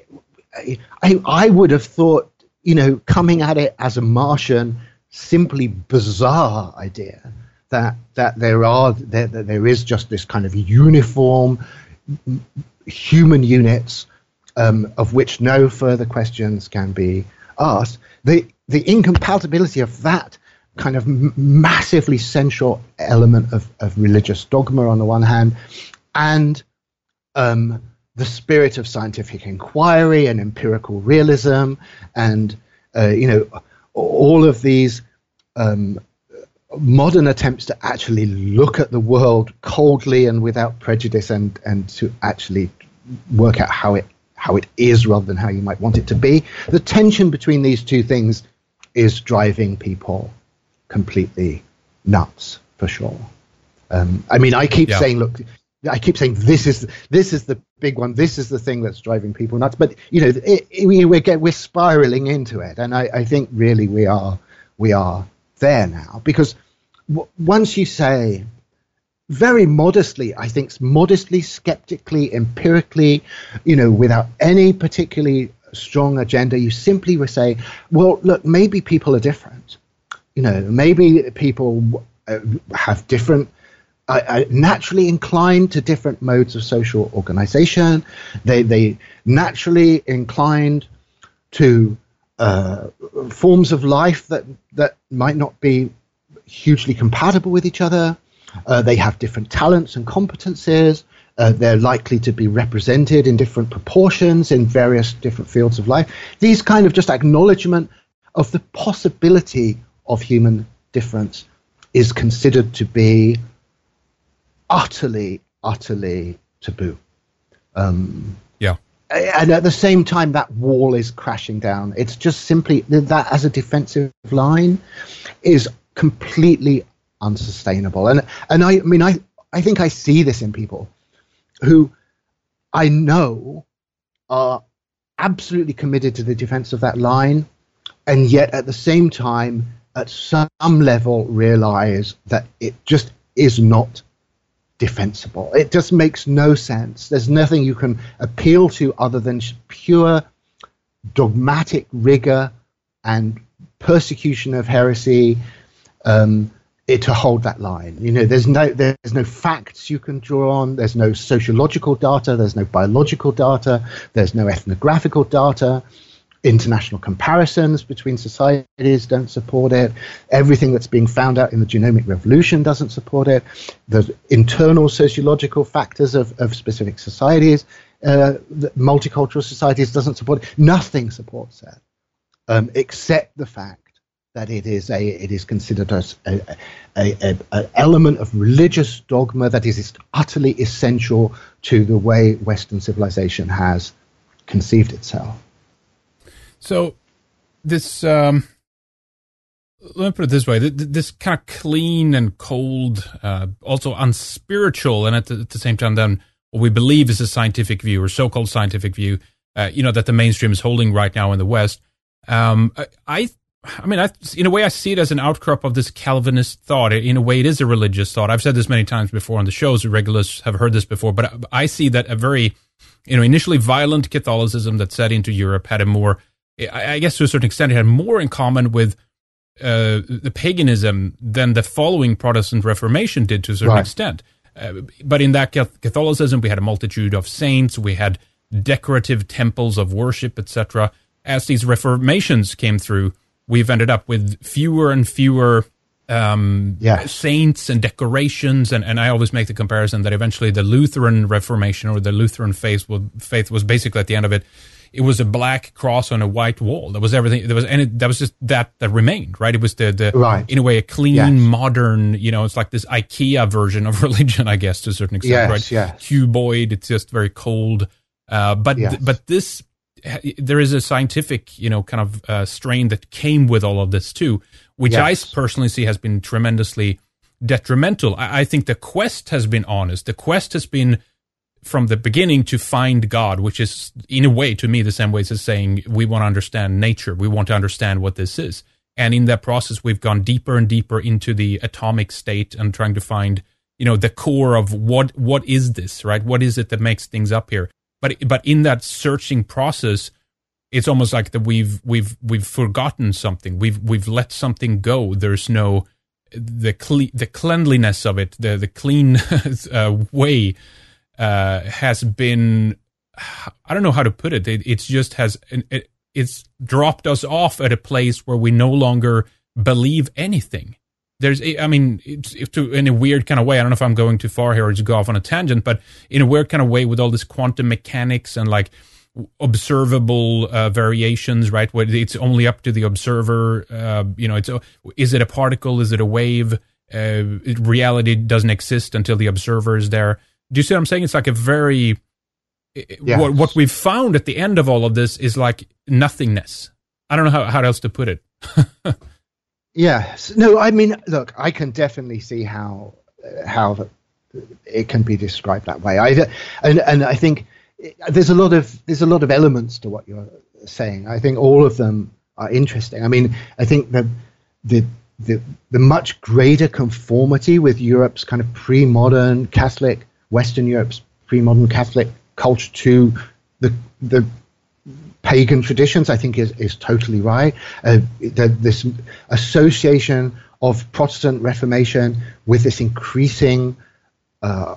I, I would have thought, you know, coming at it as a Martian, simply bizarre idea that that there are that, that there is just this kind of uniform human units um, of which no further questions can be asked. The the incompatibility of that kind of m- massively central element of, of religious dogma on the one hand, and um, the spirit of scientific inquiry and empirical realism, and uh, you know, all of these um, modern attempts to actually look at the world coldly and without prejudice, and and to actually work out how it how it is rather than how you might want it to be. The tension between these two things is driving people completely nuts, for sure. Um, I mean, I keep yeah. saying, look, I keep saying this is this is the big one. This is the thing that's driving people nuts. But you know, it, it, we we get we're spiraling into it, and I, I think really we are we are there now, because w- once you say very modestly, I think modestly, skeptically, empirically, you know, without any particularly strong agenda, you simply say, well, look, maybe people are different. You know, maybe people uh, have different, uh, uh, naturally inclined to different modes of social organization. They they naturally inclined to uh, forms of life that that might not be hugely compatible with each other. Uh, they have different talents and competencies. Uh, they're likely to be represented in different proportions in various different fields of life. These kind of just acknowledgement of the possibility of human difference is considered to be utterly, utterly taboo. Um, yeah. And at the same time, that wall is crashing down. It's just simply that as a defensive line is completely unsustainable. And and I, I mean, I, I think I see this in people who I know are absolutely committed to the defense of that line, and yet at the same time, at some level, realize that it just is not defensible. It just makes no sense. There's nothing you can appeal to other than pure dogmatic rigor and persecution of heresy, um, it, to hold that line. You know, there's no there's no facts you can draw on. There's no sociological data. There's no biological data. There's no ethnographical data. International comparisons between societies don't support it. Everything that's being found out in the genomic revolution doesn't support it. The internal sociological factors of, of specific societies, uh, the multicultural societies, doesn't support it. Nothing supports that, um, except the fact that it is a it is considered as a, a, a, a element of religious dogma that is utterly essential to the way Western civilization has conceived itself. So this, um, let me put it this way: this kind of clean and cold, uh, also unspiritual, and at the, at the same time, then what we believe is a scientific view or so-called scientific view, uh, you know, that the mainstream is holding right now in the West. Um, I, I mean, I, in a way, I see it as an outcrop of this Calvinist thought. In a way, it is a religious thought. I've said this many times before on the shows. Regulars have heard this before, but I see that a very, you know, initially violent Catholicism that set into Europe had a more, I guess to a certain extent, it had more in common with uh, the paganism than the following Protestant Reformation did to a certain right. extent. Uh, but in that Catholicism, we had a multitude of saints, we had decorative temples of worship, et cetera. As these Reformations came through, we've ended up with fewer and fewer um, yeah. saints and decorations, and, and I always make the comparison that eventually the Lutheran Reformation or the Lutheran faith was, faith was basically at the end of it, it was a black cross on a white wall. That was everything. There was any. That was just that that remained, right? It was the, the right. in a way a clean, yes. modern. You know, it's like this IKEA version of religion, I guess, to a certain extent, yes, right? Yes. Cuboid. It's just very cold. Uh, but yes. but this, there is a scientific, you know, kind of uh, strain that came with all of this too, which yes. I personally see has been tremendously detrimental. I, I think the quest has been honest. The quest has been from the beginning to find God, which is in a way to me the same way as saying we want to understand nature. We want to understand what this is. And in that process, we've gone deeper and deeper into the atomic state and trying to find, you know, the core of what, what is this, right? What is it that makes things up here? But, but in that searching process, it's almost like that we've, we've, we've forgotten something. We've, we've let something go. There's no, the cle- the cleanliness of it, the, the clean uh, way, Uh, has been, I don't know how to put it. It it's just has, it, it's dropped us off at a place where we no longer believe anything. There's, I mean, it's, it's to, in a weird kind of way, I don't know if I'm going too far here or just go off on a tangent, but in a weird kind of way with all this quantum mechanics and like observable uh, variations, right? Where it's only up to the observer, uh, you know, it's, is it a particle? Is it a wave? Uh, it, reality doesn't exist until the observer is there. Do you see what I'm saying? It's like a very, yes. what, what we've found at the end of all of this is like nothingness. I don't know how, how else to put it. Yes. No, I mean, look, I can definitely see how, how it can be described that way. I, and, and I think there's a lot of, there's a lot of elements to what you're saying. I think all of them are interesting. I mean, I think the, the, the, the much greater conformity with Europe's kind of pre-modern Catholic, Western Europe's pre-modern Catholic culture to the the pagan traditions, I think is, is totally right. Uh, the, this association of Protestant Reformation with this increasing uh,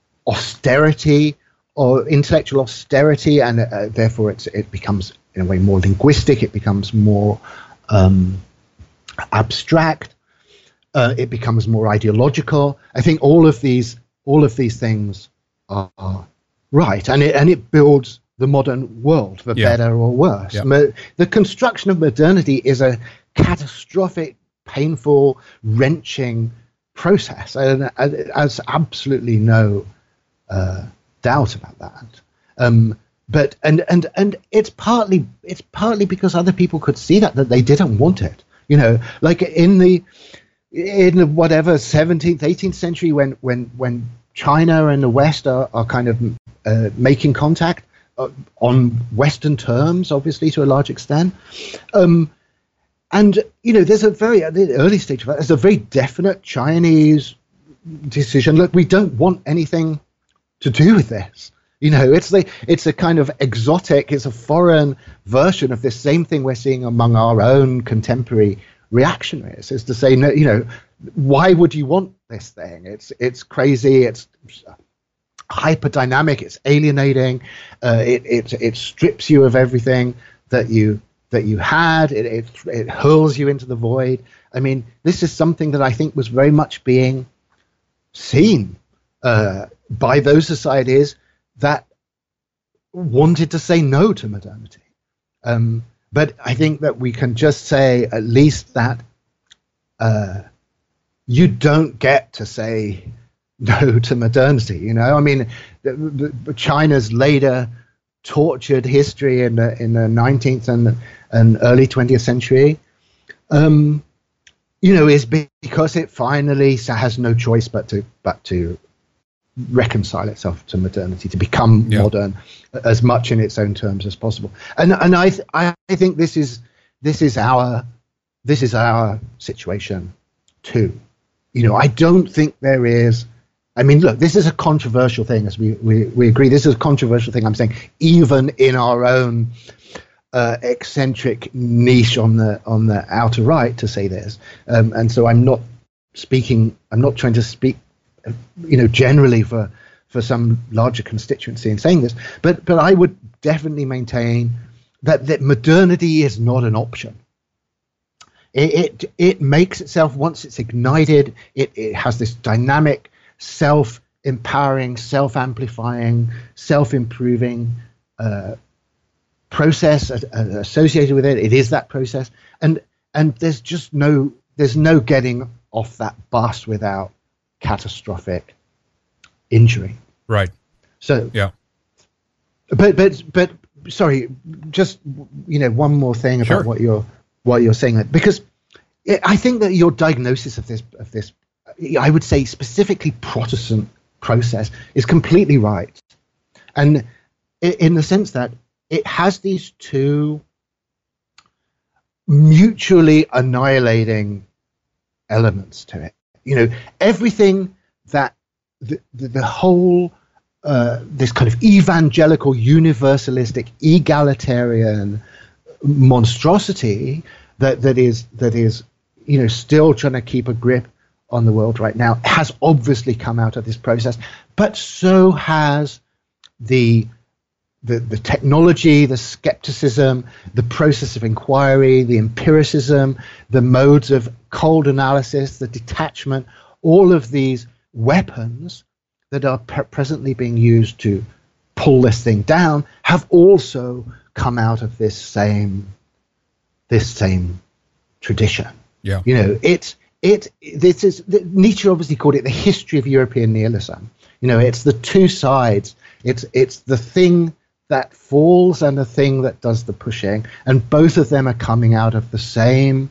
austerity or intellectual austerity, and uh, therefore it's, it becomes in a way more linguistic, it becomes more um, abstract, uh, it becomes more ideological. I think all of these All of these things are, are right, and it and it builds the modern world for yeah. better or worse. Yeah. Mo- the construction of modernity is a catastrophic, painful, wrenching process, and uh, there's absolutely no uh, doubt about that. Um, but and and and it's partly it's partly because other people could see that that they didn't want it. You know, like in the. in the whatever seventeenth, eighteenth century, when when when China and the West are, are kind of uh, making contact uh, on Western terms, obviously to a large extent, um, and you know, there's a very at the early stage of that, there's a very definite Chinese decision. Look, we don't want anything to do with this. You know, it's the it's a kind of exotic, it's a foreign version of this same thing we're seeing among our own contemporary reactionaries, is to say, no, you know, why would you want this thing? It's it's crazy, it's hyperdynamic, it's alienating, uh, it it it strips you of everything that you that you had, it, it it hurls you into the void. I mean, this is something that I think was very much being seen uh, by those societies that wanted to say no to modernity. Um, But I think that we can just say at least that uh, you don't get to say no to modernity. You know, I mean, the, the, China's later tortured history in the in the nineteenth and and early twentieth century um, you know, is because it finally has no choice but to but to reconcile itself to modernity, to become yeah. modern as much in its own terms as possible. And and I th- I think this is this is our this is our situation too. You know, I don't think there is. I mean, look, this is a controversial thing, as we, we, we agree. This is a controversial thing, I'm saying, even in our own uh, eccentric niche on the on the outer right, to say this. Um, and so I'm not speaking, I'm not trying to speak, you know, generally for, for some larger constituency in saying this. But but I would definitely maintain that, that modernity is not an option. It, it, it makes itself, once it's ignited, it, it has this dynamic, self-empowering, self-amplifying, self-improving uh, process uh, associated with it. It is that process, and and there's just no there's no getting off that bus without catastrophic injury. Right. So yeah. But but but sorry, just you know one more thing about sure. what you're what you're saying, because I think that your diagnosis of this of this. I would say specifically Protestant process is completely right. And in the sense that it has these two mutually annihilating elements to it. You know, everything that the, the, the whole, uh, this kind of evangelical, universalistic, egalitarian monstrosity that, that is, that is, you know, still trying to keep a grip on the world right now has obviously come out of this process, but so has the, the the technology, the skepticism, the process of inquiry, the empiricism, the modes of cold analysis, the detachment, all of these weapons that are pre- presently being used to pull this thing down have also come out of this same this same tradition. Yeah. You know, it's It this is Nietzsche obviously called it the history of European nihilism. You know, it's the two sides. It's it's the thing that falls and the thing that does the pushing, and both of them are coming out of the same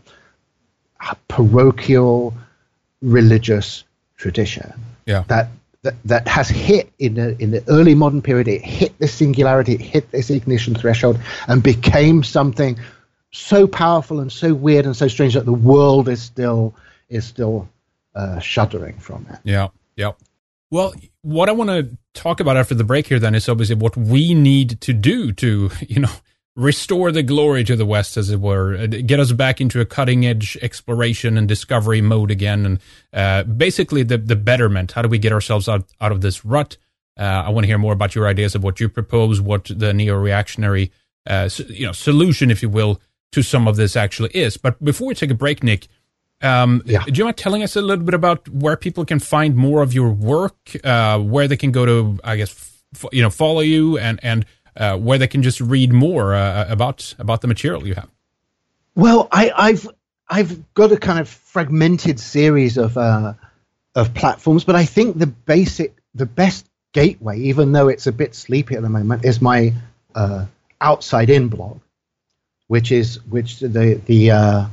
parochial religious tradition. Yeah. That that that has hit in the in the early modern period. It hit the singularity. It hit this ignition threshold and became something so powerful and so weird and so strange that the world is still. is still uh, shuddering from it. Yeah, yeah. Well, what I want to talk about after the break here then is obviously what we need to do to, you know, restore the glory to the West, as it were, get us back into a cutting-edge exploration and discovery mode again, and uh, basically the the betterment. How do we get ourselves out, out of this rut? Uh, I want to hear more about your ideas of what you propose, what the neo-reactionary uh, you know, solution, if you will, to some of this actually is. But before we take a break, Nick, Um, yeah. do you mind telling us a little bit about where people can find more of your work, uh, where they can go to, I guess, f- you know, follow you, and and uh, where they can just read more uh, about about the material you have? Well, I, I've I've got a kind of fragmented series of uh, of platforms, but I think the basic, the best gateway, even though it's a bit sleepy at the moment, is my uh, Outside In blog, which is which the the uh,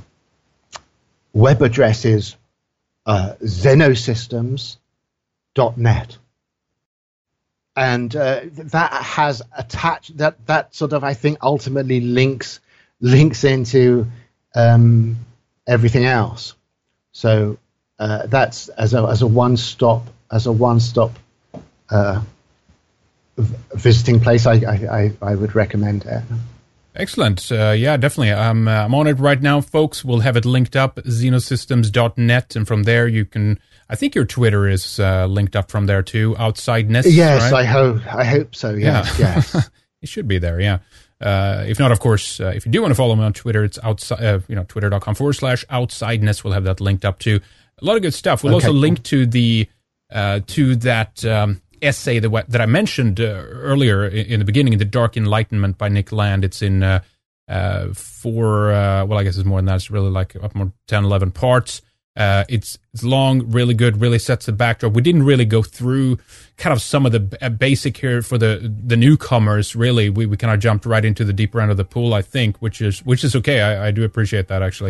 web address is uh, xenosystems dot net, and uh, that has attached that that sort of I think ultimately links links into um, everything else. So uh, that's as a as a one stop as a one stop uh, v- visiting place. I I I would recommend it. Excellent. Uh, yeah, definitely. I'm, uh, I'm on it right now, folks. We'll have it linked up, xenosystems dot net, and from there you can, I think your Twitter is uh, linked up from there too, Outsideness. Yes, right? I hope I hope so, yes, yeah. yes. It should be there, yeah. Uh, if not, of course, uh, if you do want to follow me on Twitter, it's outside, uh, you know, twitter.com forward slash outsideness. We'll have that linked up too. A lot of good stuff. We'll okay. also link to the, uh, to that, um, essay that that I mentioned uh, earlier in, in the beginning, The Dark Enlightenment by Nick Land. It's in uh, uh, four, uh, well, I guess it's more than that. It's really like up more ten, eleven parts. Uh, it's it's long, really good, really sets the backdrop. We didn't really go through kind of some of the b- basic here for the the newcomers. Really, we, we kind of jumped right into the deeper end of the pool, I think, which is which is okay. I, I do appreciate that actually.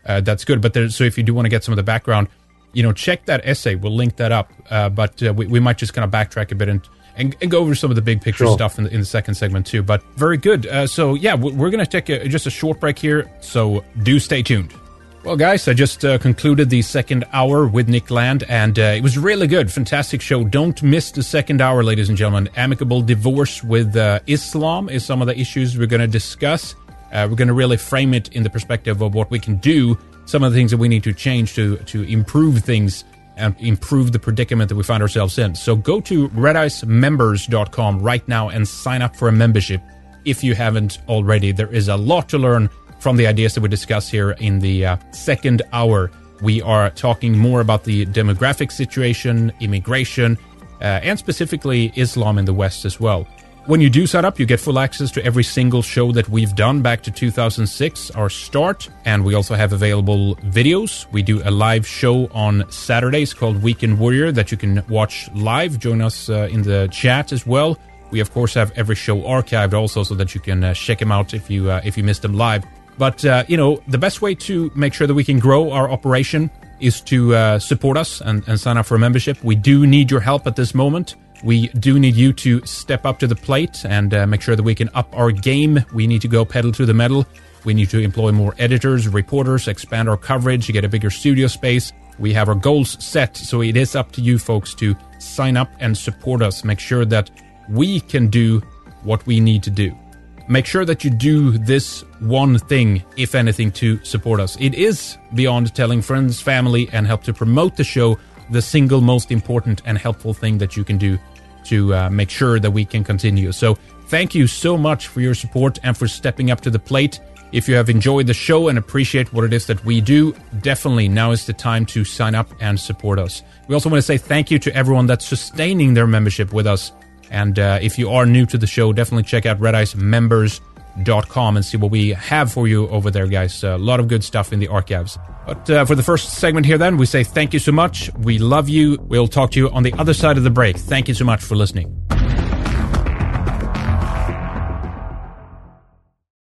uh, that's good. But there, so if you do want to get some of the background, you know, check that essay. We'll link that up. Uh, but uh, we, we might just kind of backtrack a bit and, and, and go over some of the big picture sure. stuff in the, in the second segment too. But very good. Uh, so yeah, we're going to take a, just a short break here. So do stay tuned. Well, guys, I just uh, concluded the second hour with Nick Land, and uh, it was really good. Fantastic show. Don't miss the second hour, ladies and gentlemen. Amicable divorce with uh, Islam is some of the issues we're going to discuss. Uh, we're going to really frame it in the perspective of what we can do, some of the things that we need to change to, to improve things and improve the predicament that we find ourselves in. So go to red ice members dot com right now and sign up for a membership if you haven't already. There is a lot to learn from the ideas that we discuss here in the uh, second hour. We are talking more about the demographic situation, immigration, uh, and specifically Islam in the West as well. When you do sign up, you get full access to every single show that we've done back to two thousand six, our start, and we also have available videos. We do a live show on Saturdays called Weekend Warrior that you can watch live. Join us uh, in the chat as well. We, of course, have every show archived also so that you can uh, check them out if you uh, if you missed them live. But, uh, you know, the best way to make sure that we can grow our operation is to uh, support us and, and sign up for a membership. We do need your help at this moment. We do need you to step up to the plate and uh, make sure that we can up our game. We need to go pedal to the metal. We need to employ more editors, reporters, expand our coverage, get a bigger studio space. We have our goals set, so it is up to you folks to sign up and support us. Make sure that we can do what we need to do. Make sure that you do this one thing, if anything, to support us. It is, beyond telling friends, family, and help to promote the show, the single most important and helpful thing that you can do to uh, make sure that we can continue. So thank you so much for your support and for stepping up to the plate. If you have enjoyed the show and appreciate what it is that we do, definitely now is the time to sign up and support us. We also want to say thank you to everyone that's sustaining their membership with us. And uh, if you are new to the show, definitely check out red ice members dot com and see what we have for you over there, guys. A lot of good stuff in the archives. But uh, for the first segment here then, we say thank you so much. We love you. We'll talk to you on the other side of the break. Thank you so much for listening.